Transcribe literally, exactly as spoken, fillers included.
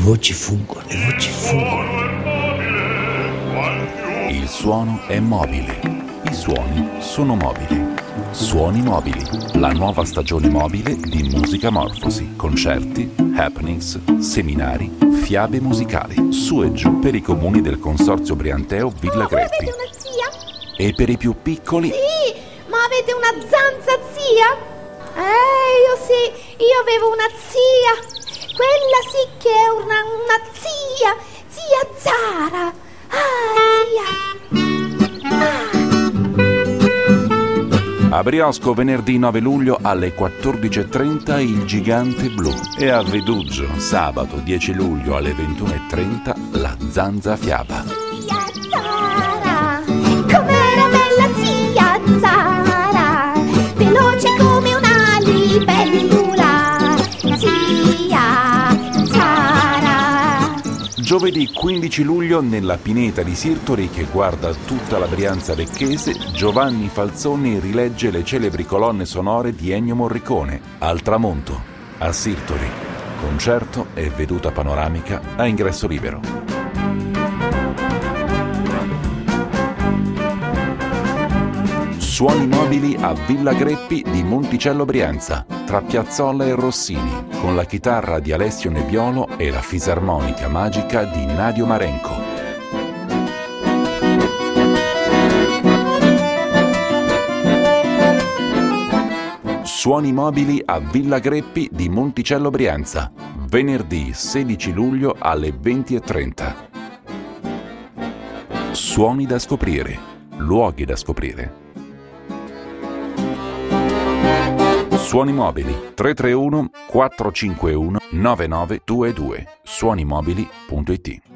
voci fuggono, le voci fuggono. Il suono è mobile, i suoni sono mobili. Suoni mobili, la nuova stagione mobile di Musica Morfosi, concerti, happenings, seminari, fiabe musicali, su e giù per i comuni del Consorzio Brianteo Villa Oh, Greppi. avete una zia? E per i più piccoli, Sì, ma avete una zanza zia? Eh, io sì, io avevo una zia. Quella sì che è una, una zia, zia Zara. Ah, zia. Ah. a Briosco venerdì nove luglio alle quattordici e trenta il Gigante Blu e a Veduggio sabato dieci luglio alle ventuno e trenta la Zanza Fiaba. Zia Zara, com'era bella zia Zara, veloce come una libellula, zia Zara. Giovedì quindici luglio nella Pineta di Sirtori, che guarda tutta la Brianza vecchese, Giovanni Falzoni rilegge le celebri colonne sonore di Ennio Morricone, Al tramonto, a Sirtori. Concerto e veduta panoramica a ingresso libero. Suoni mobili a Villa Greppi di Monticello Brianza, tra Piazzolla e Rossini, con la chitarra di Alessio Nebbiolo e la fisarmonica magica di Nadio Marenco. Suoni mobili a Villa Greppi di Monticello Brianza, venerdì sedici luglio alle venti e trenta. Suoni da scoprire, luoghi da scoprire. Suoni mobili tre tre uno quattro cinque uno nove nove due due suonimobili punto it.